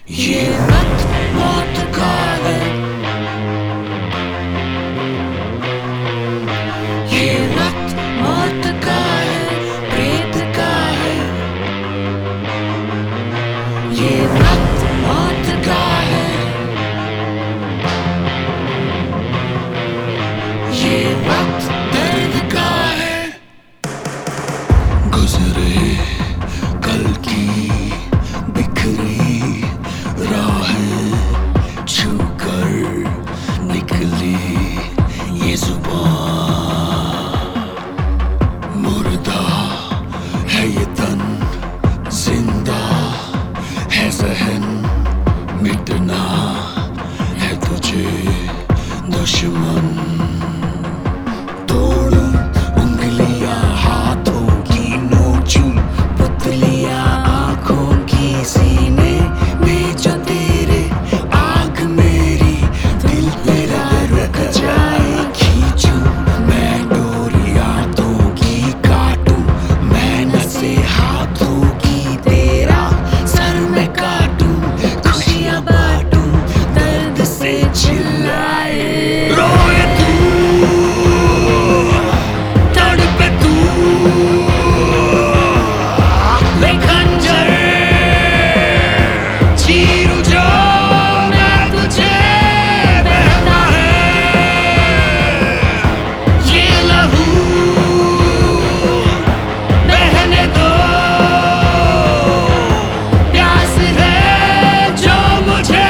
ये वक्त मौत का है, ये वक्त मौत का है, प्रेत का है। ये वक्त मौत का है, ये वक्त दर्द का है। गुजरे कल की बिखरी राहें छूकर निकली ये जुबान। मुर्दा है ये तन, जिंदा है ज़हन, मिटना है तुझे दुश्मन। तोड़ूं उंगलियां हाथों की, नोचूं पुतलियां आंखों की, सीने में जो तेरे आग मेरी दिल तेरा रुक जाए। खींचूं मैं डोरियां तो की, काटूं मैं नसें हाथों की, तेरा सर मैं काटूं, खुशियां बांटूं, दर्द से चिल्लाए। रोए तू, तड़पे तू, ले खंजर चीरूं जो मैं तुझे, बहता है ये लहू, बहने दो, प्यास है जो मुझे।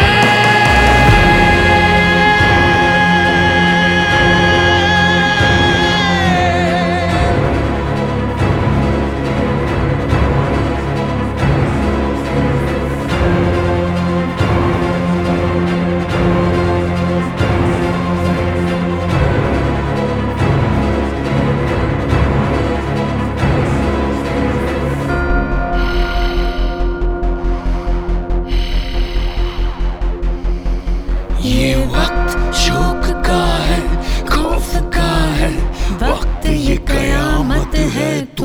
ये वक्त शोक का है, खौफ का है, वक्त ये कयामत है।